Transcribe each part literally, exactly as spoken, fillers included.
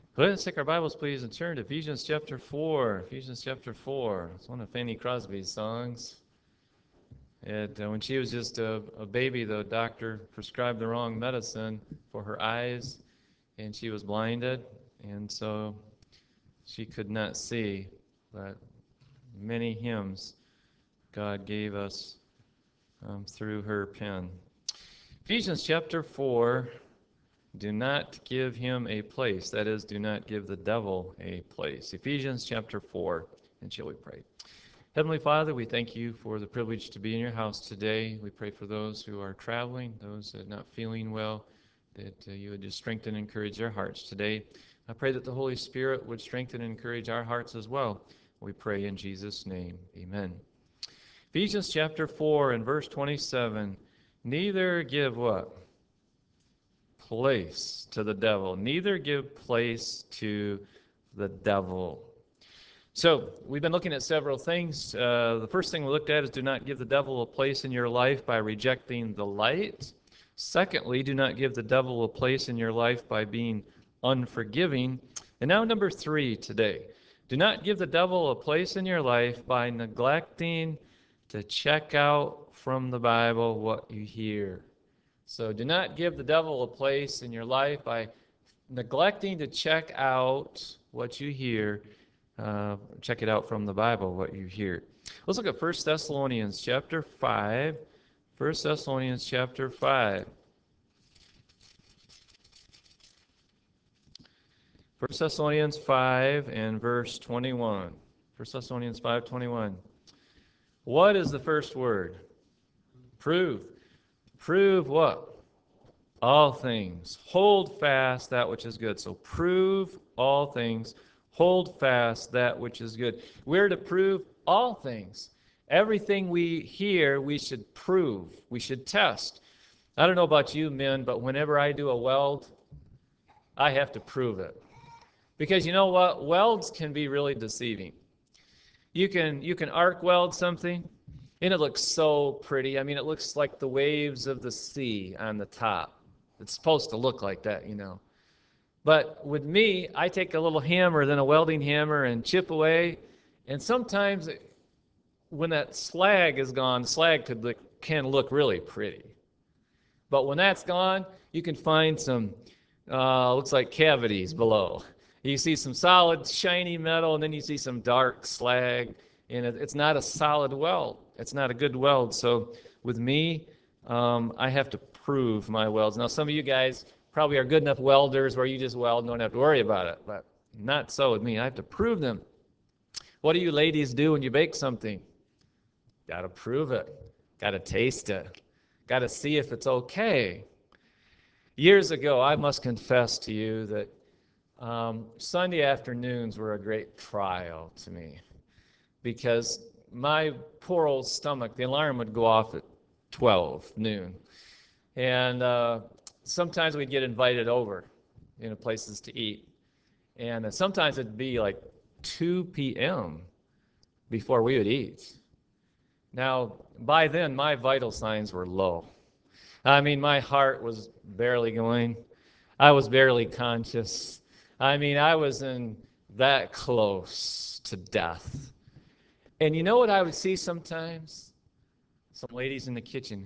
Let's take our Bibles, please, and turn to Ephesians chapter four. Ephesians chapter four. It's one of Fanny Crosby's songs. And uh, when she was just a, a baby, the doctor prescribed the wrong medicine for her eyes, and she was blinded, and so she could not see. But many hymns God gave us um, through her pen. Ephesians chapter four. Do not give him a place. That is, do not give the devil a place. Ephesians chapter four. And shall we pray? Heavenly Father, we thank you for the privilege to be in your house today. We pray for those who are traveling, those that are not feeling well, that uh, you would just strengthen and encourage their hearts today. I pray that the Holy Spirit would strengthen and encourage our hearts as well. We pray in Jesus' name. Amen. Ephesians chapter four and verse twenty-seven. Neither give what? Place to the devil. Neither give place to the devil. So, we've been looking at several things. Uh, the first thing we looked at is do not give the devil a place in your life by rejecting the light. Secondly, do not give the devil a place in your life by being unforgiving. And now, number three today. Do not give the devil a place in your life by neglecting to check out from the Bible what you hear. So do not give the devil a place in your life by neglecting to check out what you hear. Uh, check it out from the Bible, what you hear. Let's look at First Thessalonians chapter five. First Thessalonians chapter five. First Thessalonians five and verse twenty-one. First Thessalonians five twenty-one. What is the first word? Prove. Prove what? All things. Hold fast that which is good. So prove all things. Hold fast that which is good. We're to prove all things. Everything we hear, we should prove. We should test. I don't know about you men, but whenever I do a weld, I have to prove it. Because you know what? Welds can be really deceiving. You can you can arc weld something, and it looks so pretty. I mean, it looks like the waves of the sea on the top. It's supposed to look like that, you know. But with me, I take a little hammer, then a welding hammer, and chip away. And sometimes when that slag is gone, slag could look, can look really pretty. But when that's gone, you can find some, uh, looks like cavities below. You see some solid, shiny metal, and then you see some dark slag. And it, it's not a solid weld. It's not a good weld. So with me, um, I have to prove my welds. Now, some of you guys probably are good enough welders where you just weld and don't have to worry about it, but not so with me. I have to prove them. What do you ladies do when you bake something? Got to prove it. Got to taste it. Got to see if it's okay. Years ago, I must confess to you that um, Sunday afternoons were a great trial to me because my poor old stomach, the alarm would go off at twelve noon. And uh, sometimes we'd get invited over, you know, places to eat. And uh, sometimes it'd be like two p.m. before we would eat. Now, by then, my vital signs were low. I mean, my heart was barely going. I was barely conscious. I mean, I was in that close to death. And you know what I would see sometimes? Some ladies in the kitchen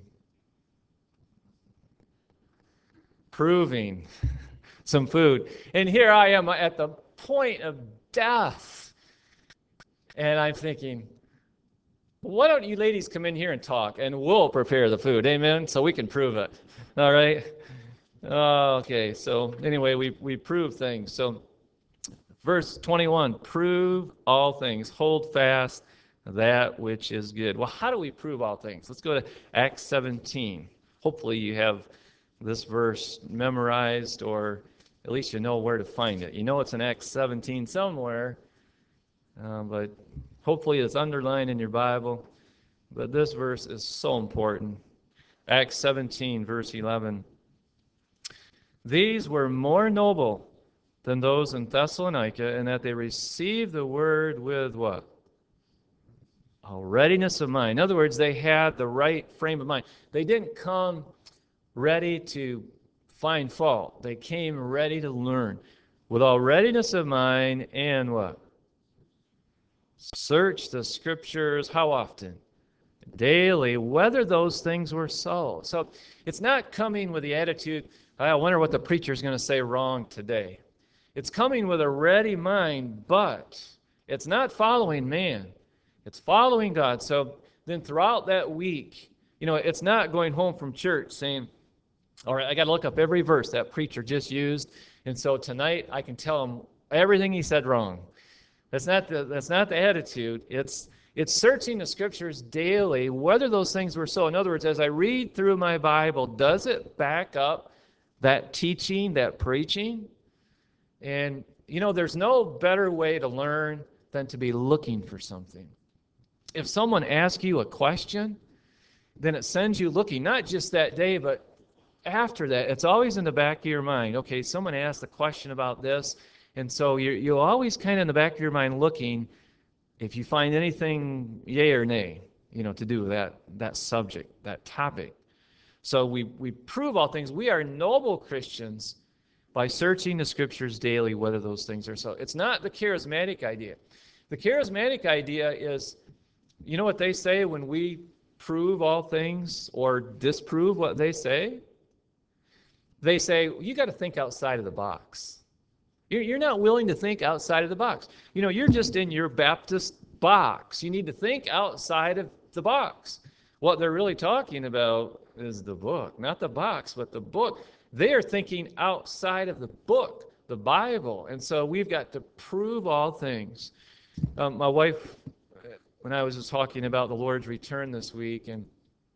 proving some food. And here I am at the point of death. And I'm thinking, why don't you ladies come in here and talk and we'll prepare the food, amen? So we can prove it. All right? Uh, okay, so anyway, we, we prove things. So verse twenty-one, prove all things, hold fast that which is good. Well, how do we prove all things? Let's go to Acts seventeen. Hopefully you have this verse memorized, or at least you know where to find it. You know it's in Acts seventeen somewhere, uh, but hopefully it's underlined in your Bible. But this verse is so important. Acts seventeen, verse eleven. These were more noble than those in Thessalonica, in that they received the word with what? A readiness of mind. In other words, they had the right frame of mind. They didn't come ready to find fault. They came ready to learn. with all readiness of mind and what? Search the scriptures how often? Daily, whether those things were so. So it's not coming with the attitude, I wonder what the preacher's going to say wrong today. It's coming with a ready mind, but it's not following man. It's following God. So then throughout that week, you know, it's not going home from church saying, all right, I got to look up every verse that preacher just used, and so tonight I can tell him everything he said wrong. That's not the, that's not the attitude. It's It's searching the scriptures daily, whether those things were so. In other words, as I read through my Bible, does it back up that teaching, that preaching? And, you know, there's no better way to learn than to be looking for something. If someone asks you a question, then it sends you looking, not just that day, but after that. It's always in the back of your mind. Okay, someone asked a question about this, and so you're, you're always kind of in the back of your mind looking, if you find anything yay or nay, you know, to do with that, that subject, that topic. So we, we prove all things. We are noble Christians by searching the scriptures daily, whether those things are so. It's not the charismatic idea. The charismatic idea is, you know what they say when we prove all things or disprove what they say? They say, you got to think outside of the box. You're not willing to think outside of the box. You know, you're just in your Baptist box. You need to think outside of the box. What they're really talking about is the book, not the box, but the book. They are thinking outside of the book, the Bible. And so we've got to prove all things. Um, my wife, when I was just talking about the Lord's return this week, and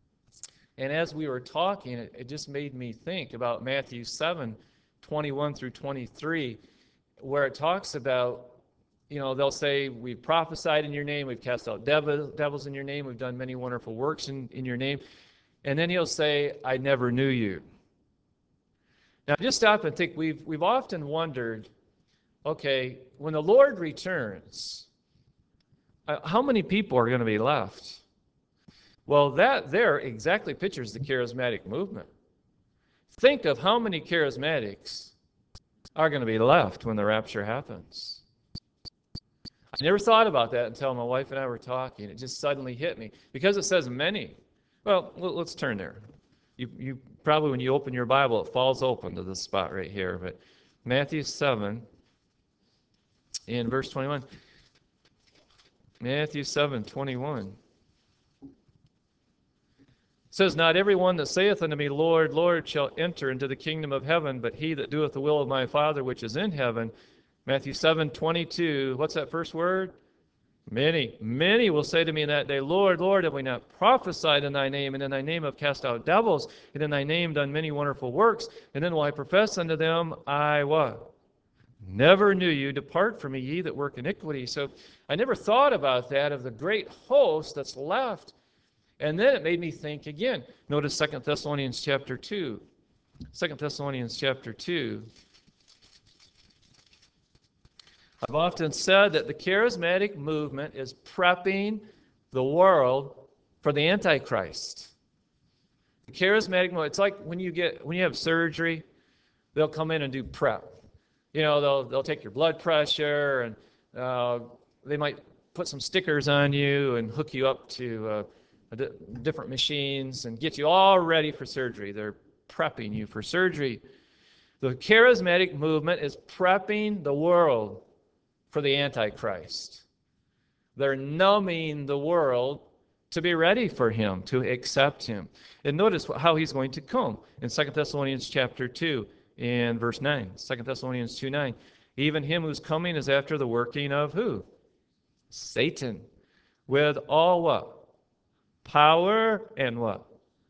and as we were talking, it, it just made me think about Matthew seven, twenty-one through twenty-three, where it talks about, you know, they'll say, we've prophesied in your name, we've cast out devil, devils in your name, we've done many wonderful works in, in your name. And then he'll say, I never knew you. Now, just stop and think, we've, we've often wondered, okay, when the Lord returns, uh, how many people are going to be left? Well, that there exactly pictures the charismatic movement. Think of how many charismatics are going to be left when the rapture happens. I never thought about that until my wife and I were talking. It just suddenly hit me. Because it says many. Well, let's turn there. You, you probably, when you open your Bible, it falls open to this spot right here. But Matthew seven, in verse twenty-one. Matthew seven, twenty-one. It says, not everyone that saith unto me, Lord, Lord, shall enter into the kingdom of heaven, but he that doeth the will of my Father which is in heaven. Matthew seven, twenty-two. What's that first word? Many. Many will say to me in that day, Lord, Lord, have we not prophesied in thy name, and in thy name have cast out devils, and in thy name done many wonderful works? And then will I profess unto them, I what? Never knew you. Depart from me, ye that work iniquity. So I never thought about that, of the great host that's left. And then it made me think again. Notice Second Thessalonians chapter two. Second Thessalonians chapter two. I've often said that the charismatic movement is prepping the world for the Antichrist. The charismatic movement, it's like when you get when you have surgery, they'll come in and do prep. You know, they'll they'll take your blood pressure, and uh, they might put some stickers on you and hook you up to uh, different machines and get you all ready for surgery. They're prepping you for surgery. The charismatic movement is prepping the world for the Antichrist. They're numbing the world to be ready for him, to accept him. And notice how he's going to come in Second Thessalonians chapter two and verse nine. Second Thessalonians two nine. Even him who's coming is after the working of who? Satan. With all what? Power and what?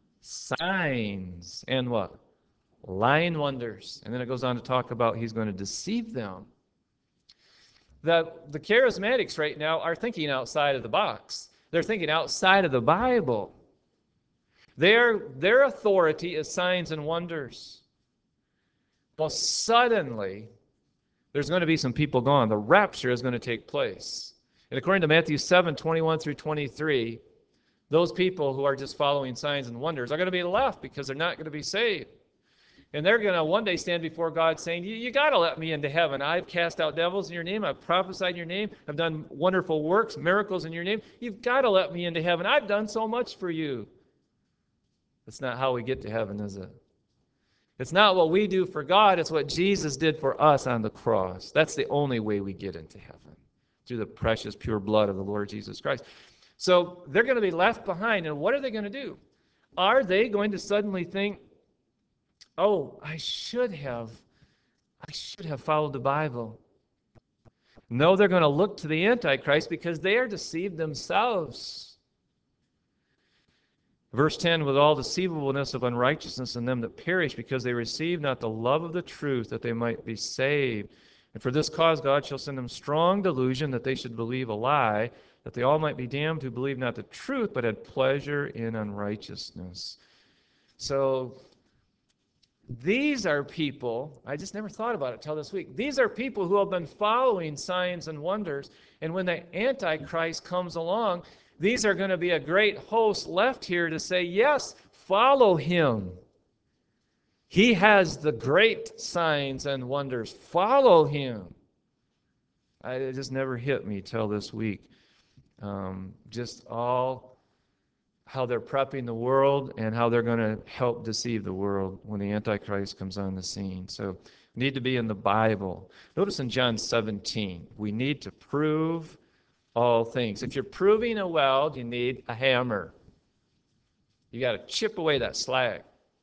Signs and what? Lying wonders. And then it goes on to talk about he's going to deceive them. The, the charismatics right now are thinking outside of the box. They're thinking outside of the Bible. Their, their authority is signs and wonders. Well, suddenly, there's going to be some people gone. The rapture is going to take place. And according to Matthew seven, twenty-one through twenty-three, those people who are just following signs and wonders are going to be left because they're not going to be saved. And they're going to one day stand before God saying, you, you got to let me into heaven. I've cast out devils in your name. I've prophesied in your name. I've done wonderful works, miracles in your name. You've got to let me into heaven. I've done so much for you. That's not how we get to heaven, is it? It's not what we do for God. It's what Jesus did for us on the cross. That's the only way we get into heaven, through the precious, pure blood of the Lord Jesus Christ. So they're going to be left behind. And what are they going to do? Are they going to suddenly think, oh, I should have, I should have followed the Bible? No, they're going to look to the Antichrist because they are deceived themselves. Verse ten, with all deceivableness of unrighteousness in them that perish, because they receive not the love of the truth, that they might be saved. And for this cause God shall send them strong delusion, that they should believe a lie, that they all might be damned who believe not the truth, but had pleasure in unrighteousness. So these are people, I just never thought about it till this week. These are people who have been following signs and wonders. And when the Antichrist comes along, these are going to be a great host left here to say, yes, follow him. He has the great signs and wonders. Follow him. I, it just never hit me till this week. Um, just all how they're prepping the world and how they're going to help deceive the world when the Antichrist comes on the scene. So we need to be in the Bible. Notice in John seventeen, we need to prove all things. If you're proving a weld, you need a hammer. You got to chip away that slag.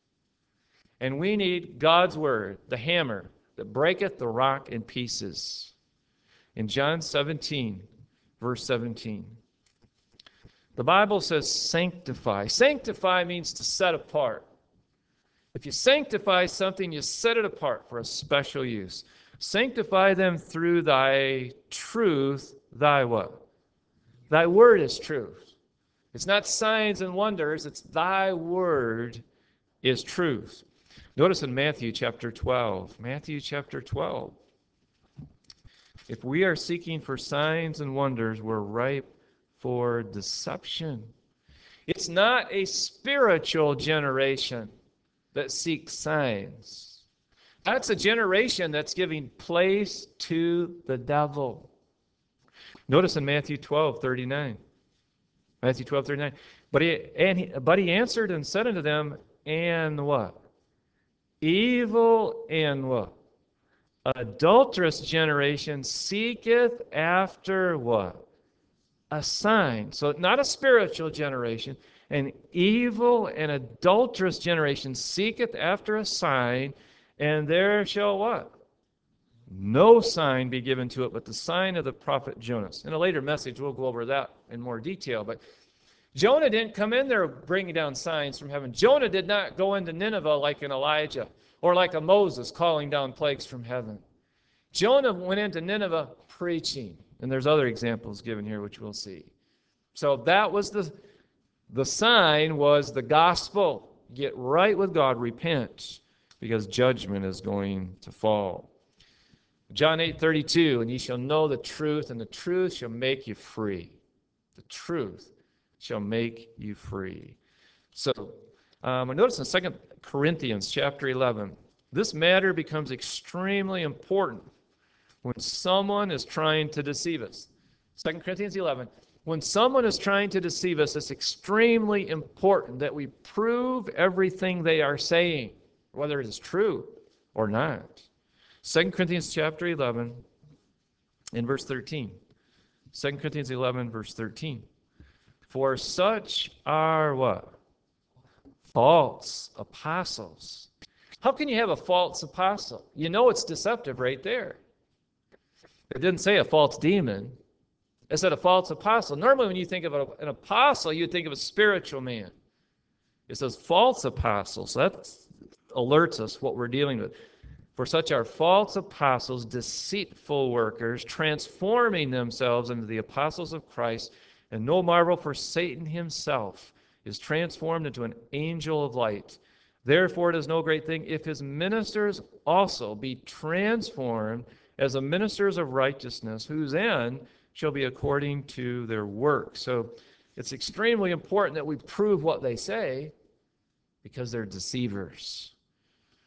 And we need God's word, the hammer that breaketh the rock in pieces. In John seventeen, verse seventeen, the Bible says sanctify. Sanctify means to set apart. If you sanctify something, you set it apart for a special use. Sanctify them through thy truth, thy what? Thy word is truth. It's not signs and wonders, it's thy word is truth. Notice in Matthew chapter twelve, Matthew chapter twelve, if we are seeking for signs and wonders, we're ripe for deception. It's not a spiritual generation that seeks signs. That's a generation that's giving place to the devil. Notice in Matthew twelve thirty-nine. Matthew twelve thirty-nine. But he, and he, but he answered and said unto them, and what? Evil and what? Adulterous generation seeketh after what? A sign. So not a spiritual generation. An evil and adulterous generation seeketh after a sign, and there shall what? No sign be given to it but the sign of the prophet Jonas. In a later message, we'll go over that in more detail. But Jonah didn't come in there bringing down signs from heaven. Jonah did not go into Nineveh like an Elijah or like a Moses calling down plagues from heaven. Jonah went into Nineveh preaching. And there's other examples given here which we'll see. So that was the, the sign was the gospel. Get right with God, repent, because judgment is going to fall. John eight thirty-two, and ye shall know the truth, and the truth shall make you free. The truth shall make you free. So, um, notice in Second Corinthians chapter eleven, this matter becomes extremely important when someone is trying to deceive us. Second Corinthians eleven, when someone is trying to deceive us, it's extremely important that we prove everything they are saying, whether it is true or not. Second Corinthians chapter eleven, in verse thirteen. Second Corinthians eleven, verse thirteen. For such are what? False apostles. How can you have a false apostle? You know it's deceptive right there. It didn't say a false demon. It said a false apostle. Normally when you think of an apostle, you think of a spiritual man. It says false apostles. So that alerts us what we're dealing with. For such are false apostles, deceitful workers, transforming themselves into the apostles of Christ. And no marvel, for Satan himself is transformed into an angel of light. Therefore it is no great thing if his ministers also be transformed as the ministers of righteousness, whose end shall be according to their work. So it's extremely important that we prove what they say, because they're deceivers.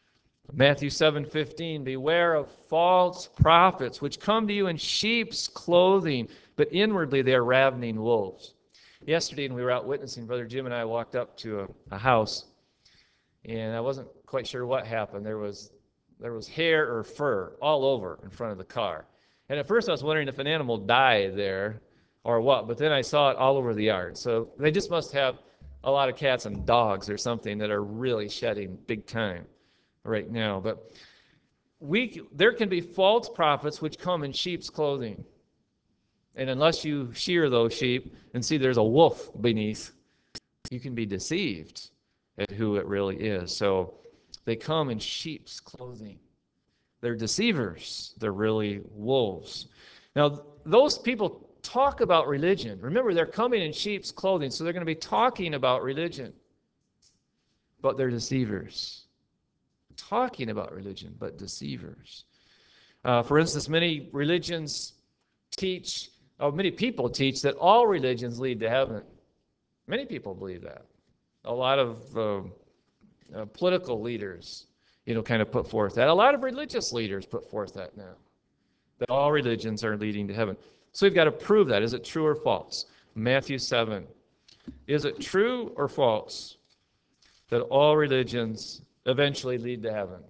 Matthew seven fifteen, beware of false prophets, which come to you in sheep's clothing, but inwardly they are ravening wolves. Yesterday, when we were out witnessing, Brother Jim and I walked up to a, a house, and I wasn't quite sure what happened. There was there was hair or fur all over in front of the car. And at first I was wondering if an animal died there or what, but then I saw it all over the yard. So they just must have a lot of cats and dogs or something that are really shedding big time right now. But we there can be false prophets which come in sheep's clothing. And unless you shear those sheep and see there's a wolf beneath, you can be deceived at who it really is. So they come in sheep's clothing. They're deceivers. They're really wolves. Now, those people talk about religion. Remember, they're coming in sheep's clothing, so they're going to be talking about religion. But they're deceivers. Talking about religion, but deceivers. Uh, for instance, many religions teach, or many people teach that all religions lead to heaven. Many people believe that. A lot of uh, uh, political leaders, you know, kind of put forth that. A lot of religious leaders put forth that now, that all religions are leading to heaven. So we've got to prove that. Is it true or false? Matthew seven. Is it true or false that all religions eventually lead to heaven?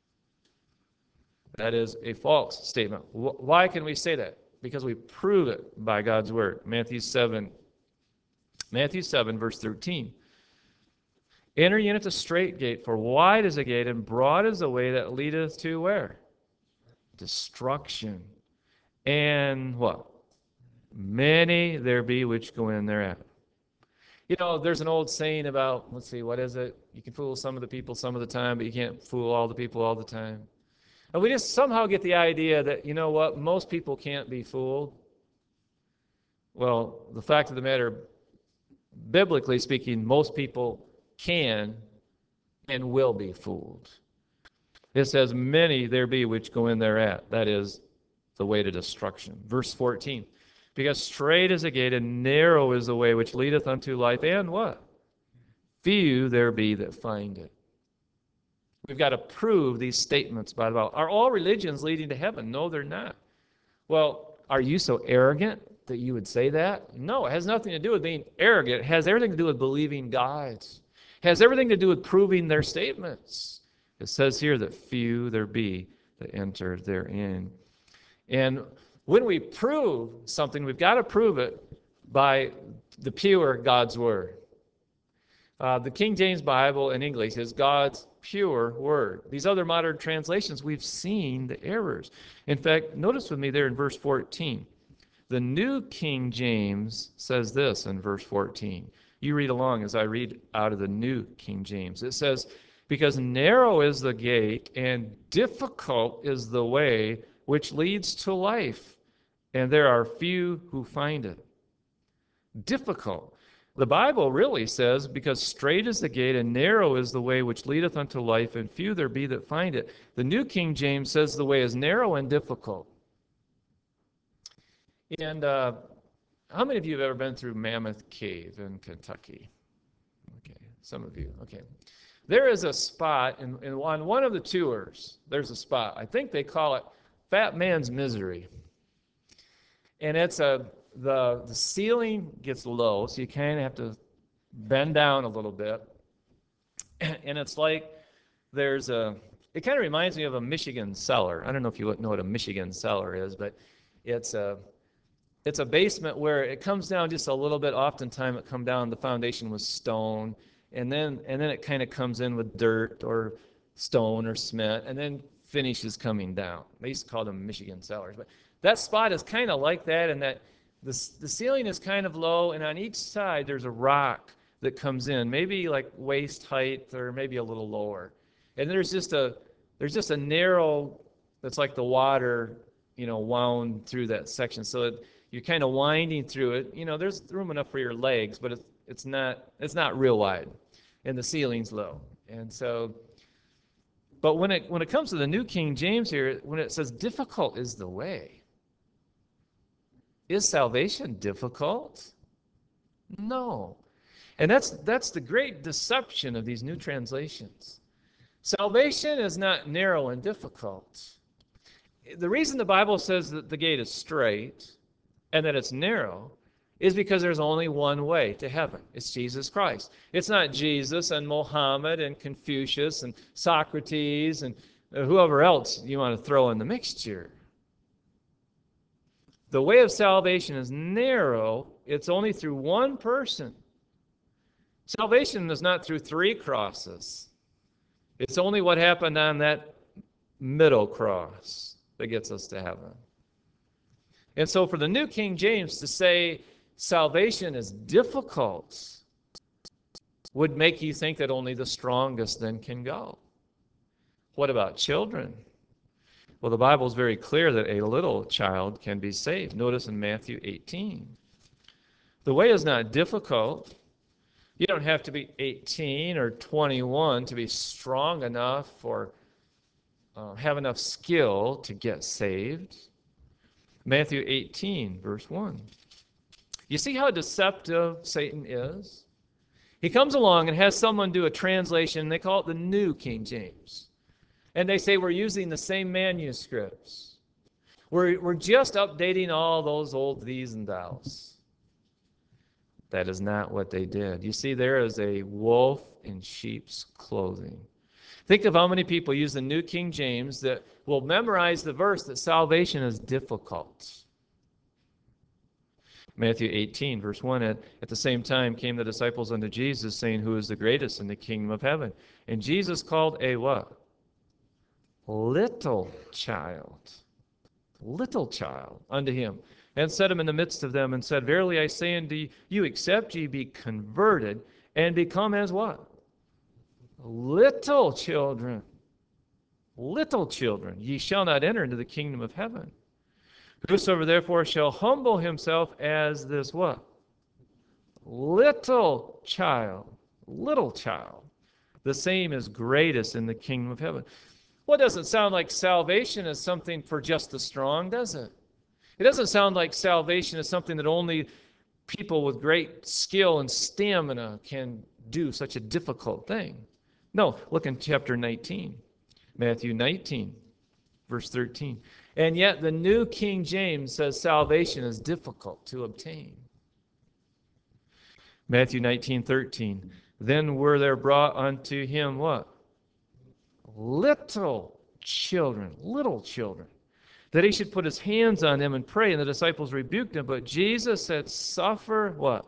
That is a false statement. Why can we say that? Because we prove it by God's word. Matthew seven. Matthew seven, verse thirteen. Enter ye in at the strait gate, for wide is the gate, and broad is the way that leadeth to where? Destruction. And what? Many there be which go in thereat. You know, there's an old saying about, let's see, what is it? You can fool some of the people some of the time, but you can't fool all the people all the time. And we just somehow get the idea that, you know what, most people can't be fooled. Well, the fact of the matter, biblically speaking, most people can and will be fooled. It says, many there be which go in thereat. That is the way to destruction. Verse fourteen. Because strait is the gate and narrow is the way which leadeth unto life, and what? Few there be that find it. We've got to prove these statements by the Bible. Are all religions leading to heaven? No, they're not. Well, are you so arrogant that you would say that? No, it has nothing to do with being arrogant. It has everything to do with believing God. It has everything to do with proving their statements. It says here that few there be that enter therein. And when we prove something, we've got to prove it by the pure God's word. Uh, the King James Bible in English is God's pure word. These other modern translations, we've seen the errors. In fact, notice with me there in verse fourteen. The New King James says this in verse fourteen. You read along as I read out of the New King James. It says, because narrow is the gate and difficult is the way which leads to life, and there are few who find it. Difficult. The Bible really says, because strait is the gate and narrow is the way which leadeth unto life, and few there be that find it. The New King James says the way is narrow and difficult. And uh, how many of you have ever been through Mammoth Cave in Kentucky? Okay, some of you. Okay. There is a spot, in, in, on one of the tours, there's a spot. I think they call it Fat Man's Misery. And it's a, the, the ceiling gets low, so you kind of have to bend down a little bit. And it's like there's a, it kind of reminds me of a Michigan cellar. I don't know if you know what a Michigan cellar is, but it's a, it's a basement where it comes down just a little bit. Oftentimes it comes down, the foundation was stone, and then and then it kind of comes in with dirt or stone or cement, and then finishes coming down. They used to call them Michigan cellars. But that spot is kind of like that, in that the, the ceiling is kind of low, and on each side there's a rock that comes in, maybe like waist height or maybe a little lower. And there's just a there's just a narrow, that's like the water, you know, wound through that section. So it, you're kind of winding through it. You know, there's room enough for your legs, but it's it's not it's not real wide, and the ceiling's low. And so, but when it when it comes to the New King James here, when it says difficult is the way, is salvation difficult? No. And that's that's the great deception of these new translations. Salvation is not narrow and difficult. The reason the Bible says that the gate is straight and that it's narrow is because there's only one way to heaven. It's Jesus Christ. It's not Jesus and Mohammed and Confucius and Socrates and whoever else you want to throw in the mixture. The way of salvation is narrow. It's only through one person. Salvation is not through three crosses. It's only what happened on that middle cross that gets us to heaven. And so for the New King James to say salvation is difficult would make you think that only the strongest then can go. What about children? Well, the Bible is very clear that a little child can be saved. Notice in Matthew eighteen. The way is not difficult. You don't have to be eighteen or twenty-one to be strong enough or uh, have enough skill to get saved. Matthew eighteen, verse one. You see how deceptive Satan is? He comes along and has someone do a translation. They call it the New King James. And they say we're using the same manuscripts. We're, we're just updating all those old these and thous. That is not what they did. You see, there is a wolf in sheep's clothing. Think of how many people use the New King James that will memorize the verse that salvation is difficult. Matthew eighteen, verse one, at, at the same time came the disciples unto Jesus, saying, Who is the greatest in the kingdom of heaven? And Jesus called a what? Little child. Little child unto him, and set him in the midst of them, and said, Verily I say unto you, except ye be converted, and become as what? Little children. Little children. Ye shall not enter into the kingdom of heaven. Whosoever therefore shall humble himself as this what? Little child. Little child. The same is greatest in the kingdom of heaven. Well, it doesn't sound like salvation is something for just the strong, does it? It doesn't sound like salvation is something that only people with great skill and stamina can do, such a difficult thing. No, look in chapter nineteen, Matthew nineteen, verse thirteen. And yet the New King James says salvation is difficult to obtain. Matthew nineteen, thirteen. Then were there brought unto him what? Little children, little children, that he should put his hands on them and pray, and the disciples rebuked him. But Jesus said, Suffer what?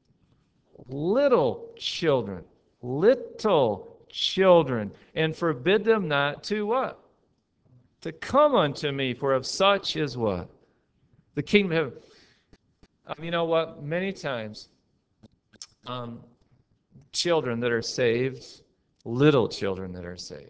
Little children, little children, and forbid them not to what? To come unto me, for of such is what? The kingdom of heaven. Um, you know what? Many times, um, children that are saved, little children that are saved,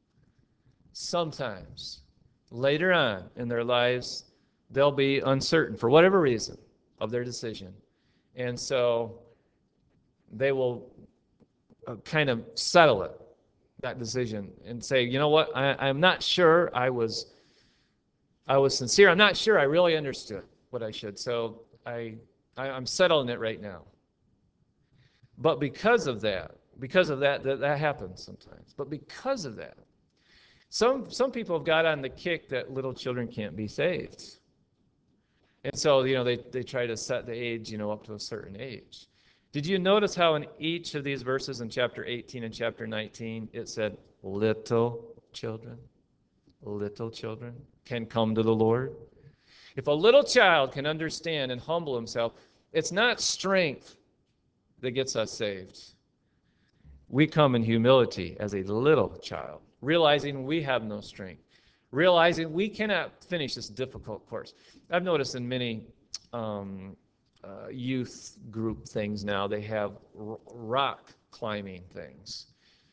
sometimes later on in their lives, they'll be uncertain for whatever reason of their decision. And so they will uh, kind of settle it, that decision, and say, you know what, I, I'm not sure I was I was sincere. I'm not sure I really understood what I should. So I, I I'm settling it right now. But because of that, because of that, that, that happens sometimes. But because of that, Some some people have got on the kick that little children can't be saved. And so, you know, they, they try to set the age, you know, up to a certain age. Did you notice how in each of these verses in chapter eighteen and chapter nineteen, it said little children, little children can come to the Lord? If a little child can understand and humble himself, it's not strength that gets us saved. We come in humility as a little child, realizing we have no strength, realizing we cannot finish this difficult course. I've noticed in many um, uh, youth group things now, they have r- rock climbing things.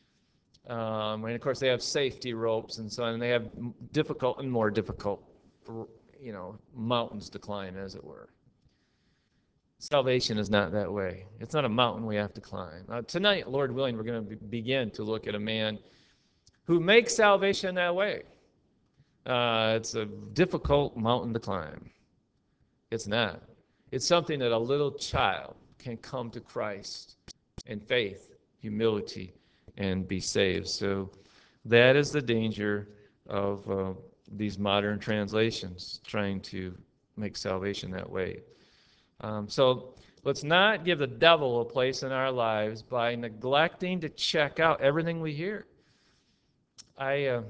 Um, and of course, they have safety ropes and so on, and they have difficult and more difficult, you know, mountains to climb, as it were. Salvation is not that way. It's not a mountain we have to climb. Uh, tonight, Lord willing, we're going to be- begin to look at a man who makes salvation that way. Uh, it's a difficult mountain to climb. It's not. It's something that a little child can come to Christ in faith, humility, and be saved. So That is the danger of uh, these modern translations trying to make salvation that way. Um, so let's not give the devil a place in our lives by neglecting to check out everything we hear. I, uh,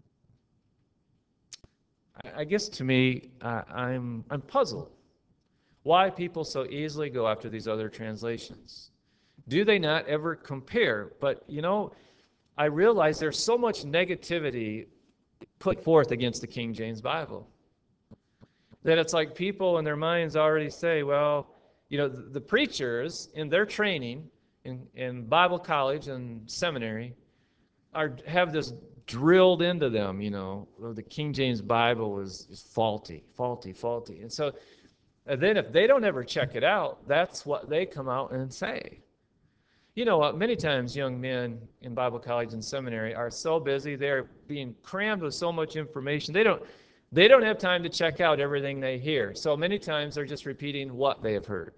I guess to me, uh, I'm I'm puzzled why people so easily go after these other translations. Do they not ever compare? But you know, I realize there's so much negativity put forth against the King James Bible that it's like people in their minds already say, well, you know, the, the preachers in their training in, in Bible college and seminary are have this drilled into them, you know, the King James Bible is, is faulty, faulty, faulty. And so and then if they don't ever check it out, that's what they come out and say. You know what? Many times young men in Bible college and seminary are so busy, they're being crammed with so much information. They don't they don't have time to check out everything they hear. So many times they're just repeating what they have heard.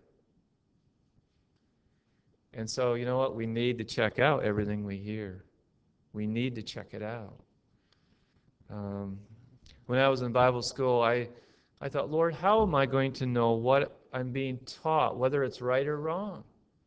And so, you know what? We need to check out everything we hear. We need to check it out. Um, when I was in Bible school, I I thought, Lord, how am I going to know what I'm being taught, whether it's right or wrong?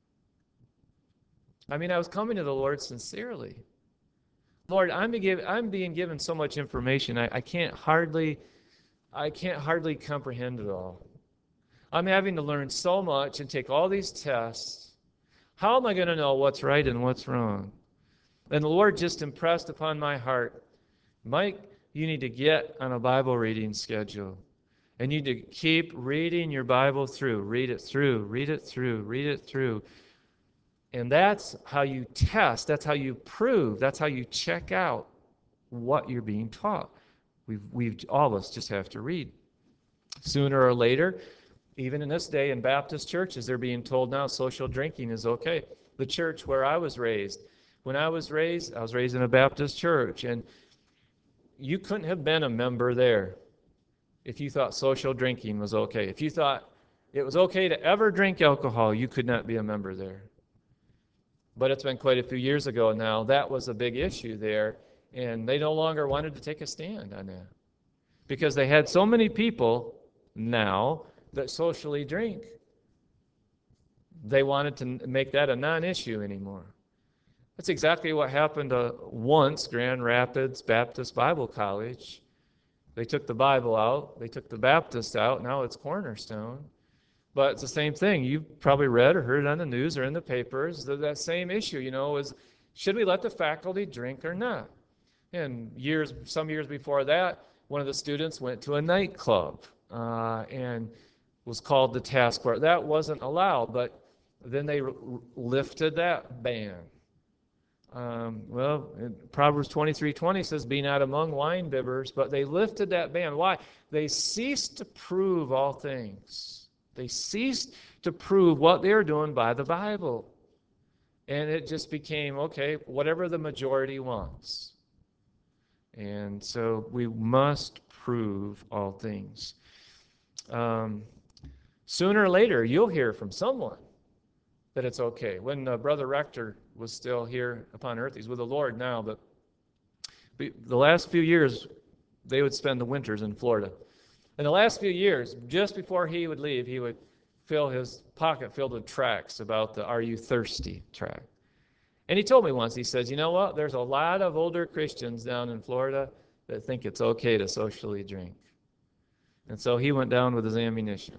I mean, I was coming to the Lord sincerely. Lord, I'm being, given, I'm being given so much information. I, I can't hardly, I can't hardly comprehend it all. I'm having to learn so much and take all these tests. How am I going to know what's right and what's wrong? And the Lord just impressed upon my heart, Mike, you need to get on a Bible reading schedule. And you need to keep reading your Bible through. Read it through, read it through, read it through. And that's how you test, that's how you prove, that's how you check out what you're being taught. We've, we've all of us just have to read. Sooner or later, even in this day in Baptist churches, they're being told now social drinking is okay. The church where I was raised, when I was raised, I was raised in a Baptist church, and you couldn't have been a member there if you thought social drinking was okay. If you thought it was okay to ever drink alcohol, you could not be a member there. But it's been quite a few years ago now. That was a big issue there, and they no longer wanted to take a stand on that because they had so many people now that socially drink. They wanted to make that a non-issue anymore. That's exactly what happened to once Grand Rapids Baptist Bible College. They took the Bible out, they took the Baptist out, now it's Cornerstone. But it's the same thing. You've probably read or heard on the news or in the papers that, that same issue, you know, is should we let the faculty drink or not? And years, some years before that, one of the students went to a nightclub uh, and was called to task for it. That wasn't allowed, but then they r- lifted that ban. Um, well, Proverbs twenty-three twenty says, be not among wine bibbers, but they lifted that ban. Why? They ceased to prove all things. They ceased to prove what they were doing by the Bible. And it just became, okay, whatever the majority wants. And so we must prove all things. Um, sooner or later, you'll hear from someone that it's okay. When uh, Brother Rector was still here upon earth, he's with the Lord now, but the last few years, they would spend the winters in Florida. In the last few years, just before he would leave, he would fill his pocket filled with tracts about the Are You Thirsty tract. And he told me once, he says, you know what, there's a lot of older Christians down in Florida that think it's okay to socially drink. And so he went down with his ammunition.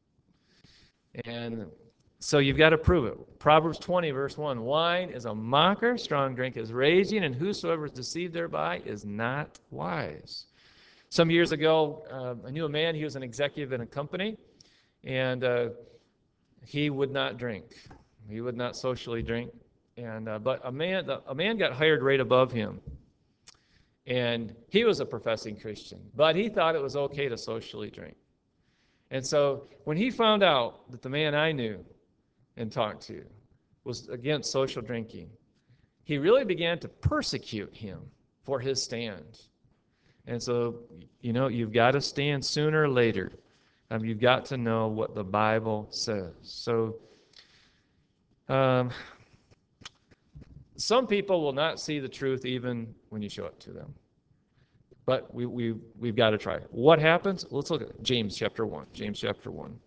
And so you've got to prove it. Proverbs twenty, verse one, wine is a mocker, strong drink is raging, and whosoever is deceived thereby is not wise. Some years ago, uh, I knew a man, he was an executive in a company, and uh, he would not drink. He would not socially drink. And uh, but a man, a man got hired right above him, and he was a professing Christian, but he thought it was okay to socially drink. And so when he found out that the man I knew and talked to was against social drinking, he really began to persecute him for his stand. And so, you know, you've got to stand sooner or later. Um, you've got to know what the Bible says. So, um, Some people will not see the truth even when you show it to them. But we, we, we've got to try. What happens? Let's look at James chapter one. James chapter one.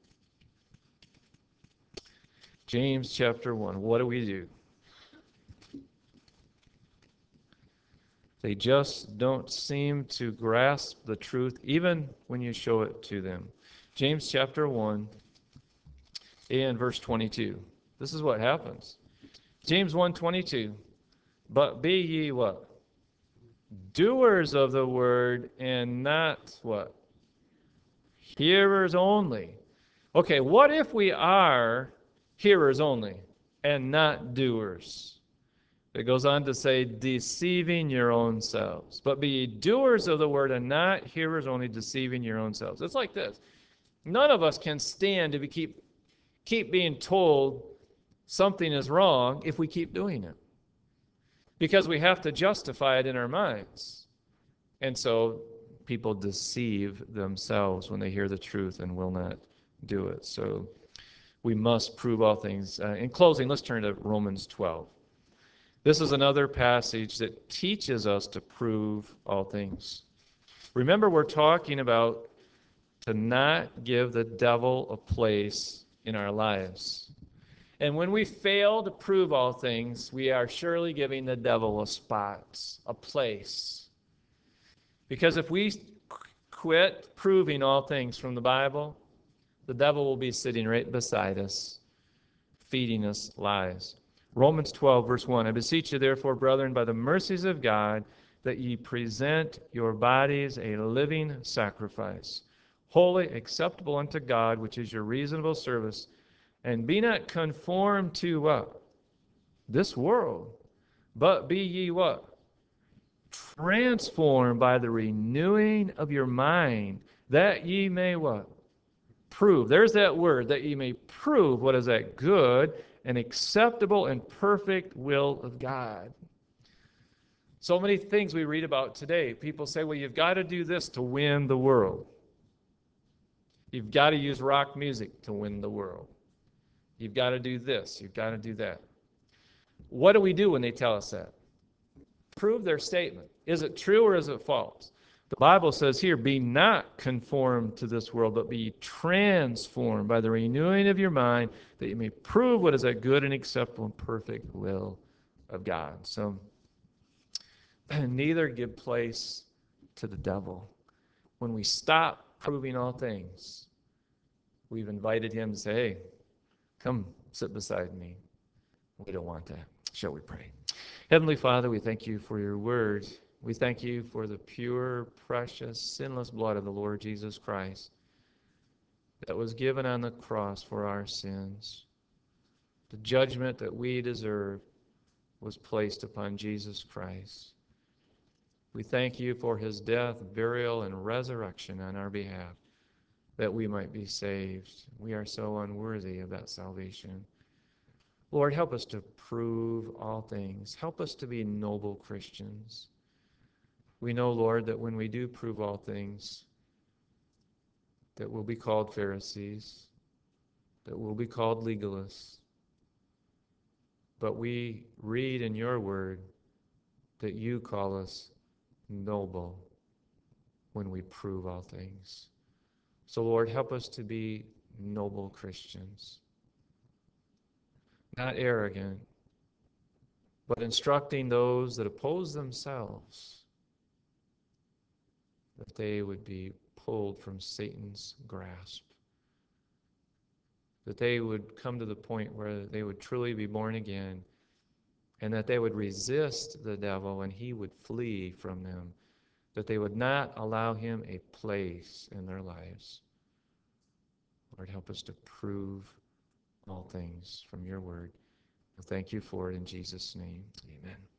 James chapter one. What do we do? They just don't seem to grasp the truth even when you show it to them. James chapter one and verse twenty-two. This is what happens. James one twenty-two. But be ye what? Doers of the word and not what? Hearers only. Okay, what if we are hearers only and not doers? It goes on to say, deceiving your own selves. But be ye doers of the word and not hearers only, deceiving your own selves. It's like this. None of us can stand to be keep, keep being told something is wrong if we keep doing it. Because we have to justify it in our minds. And so people deceive themselves when they hear the truth and will not do it. So we must prove all things. Uh, in closing, let's turn to Romans twelve. This is another passage that teaches us to prove all things. Remember, we're talking about to not give the devil a place in our lives. And when we fail to prove all things, we are surely giving the devil a spot, a place. Because if we quit proving all things from the Bible, the devil will be sitting right beside us, feeding us lies. Romans twelve, verse one, I beseech you, therefore, brethren, by the mercies of God, that ye present your bodies a living sacrifice, holy, acceptable unto God, which is your reasonable service. And be not conformed to what? This world. But be ye what? Transformed by the renewing of your mind, that ye may what? Prove. There's that word, that ye may prove what is that good and acceptable and perfect will of God. So many things we read about today. People say, well, you've got to do this to win the world. You've got to use rock music to win the world. You've got to do this. You've got to do that. What do we do when they tell us that? Prove their statement. Is it true or is it false? The Bible says here, be not conformed to this world, but be transformed by the renewing of your mind, that you may prove what is that good and acceptable and perfect will of God. So, neither give place to the devil. When we stop proving all things, we've invited him to say, hey, come sit beside me. We don't want that. Shall we pray? Heavenly Father, we thank you for your word. We thank you for the pure, precious, sinless blood of the Lord Jesus Christ that was given on the cross for our sins. The judgment that we deserve was placed upon Jesus Christ. We thank you for his death, burial, and resurrection on our behalf, that we might be saved. We are so unworthy of that salvation. Lord, help us to prove all things. Help us to be noble Christians. We know, Lord, that when we do prove all things, that we'll be called Pharisees, that we'll be called legalists. But we read in your word that you call us noble when we prove all things. So, Lord, help us to be noble Christians. Not arrogant, but instructing those that oppose themselves that they would be pulled from Satan's grasp, that they would come to the point where they would truly be born again, and that they would resist the devil and he would flee from them, that they would not allow him a place in their lives. Lord, help us to prove all things from your word. Thank you for it in Jesus' name. Amen.